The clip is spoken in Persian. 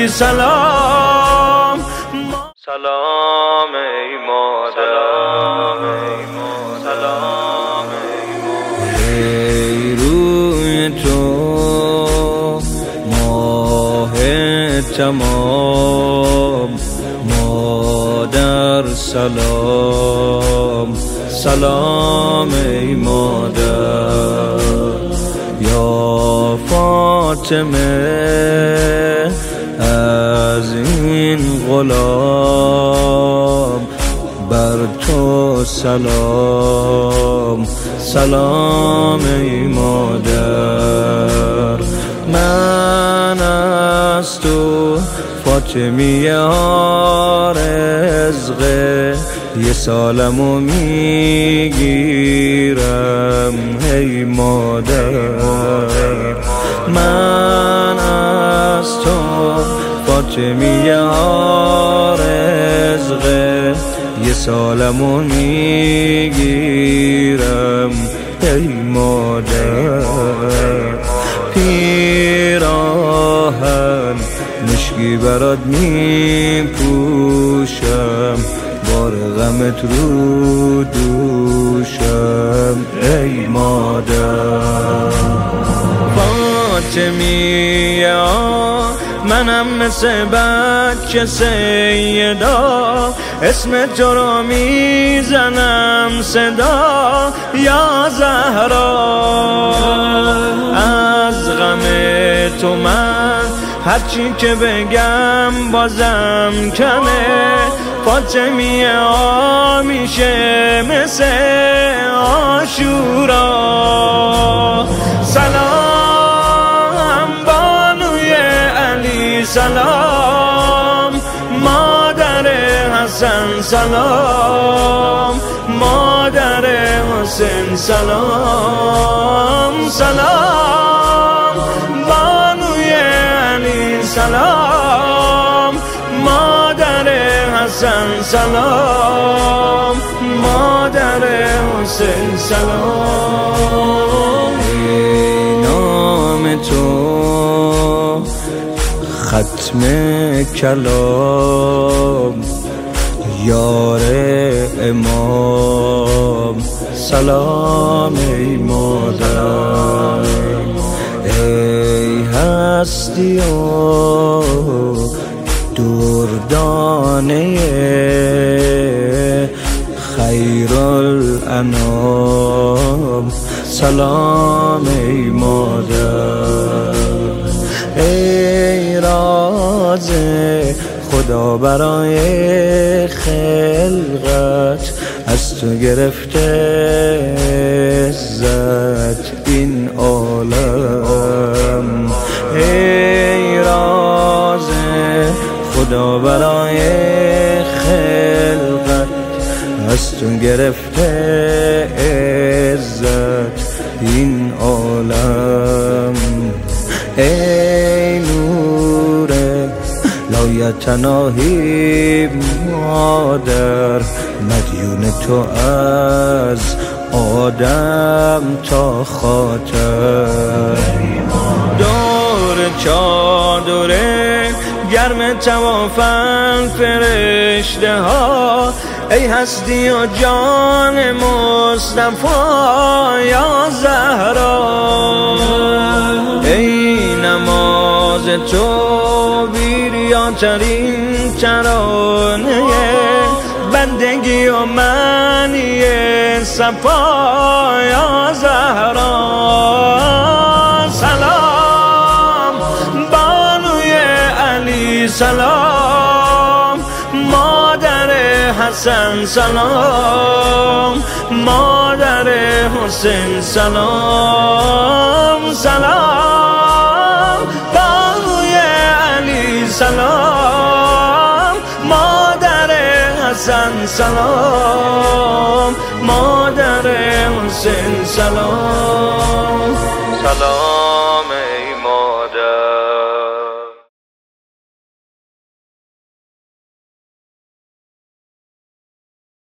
علی سلام. سلام ای مادر، سلام ای روی تو ماه تمام، مادر سلام، سلام ای مادر. یا فاطمه از این غلام بر تو سلام، سلام ای مادر. من از تو فاطمی رزقه یه سالمو میگیرم ای مادر. من از تو فاطمی رزقه یه سالمو میگیرم ای مادر. پیراهن مشکی برات میپوشم، بار غمت رو دوشم ای مادر. فاطمیه منم مثل بچه سیدا، اسم تو رو میزنم صدا یا زهرا. از غم تو من هرچی که بگم بازم کمه، فاطمیه میشه مثل عاشورا. سلام بانوی علی سلام، مادر حسن سلام، مادر حسین سلام، سلام بانوی علی سلام، مادر حسن سلام، مادر حسین سلام. ای نام تو ختم کلام، یار امام، سلام ای مادر. ای هستی و دردانه خیرالانام، سلام ای مادر. ای راز خدا برای خلقت، از تو گرفته عزت این عالم. ای راز خدا برای خلقت، از تو گرفته عزت این عالم. ای نور لایتناهی مادر، مدیون تو از آدم تا خاطر. دور چادره گرم توافن فرشته ها، ای هستی و جان مصطفی یا زهرا. ای نماز تو بیریاترین ترانه، بندگی و معنی صفا یا زهرا. سلام بانوی علی سلام، مادر حسن سلام، مادر حسین سلام، سلام بانوی علی سلام، مادر حسن سلام، مادر حسین سلام.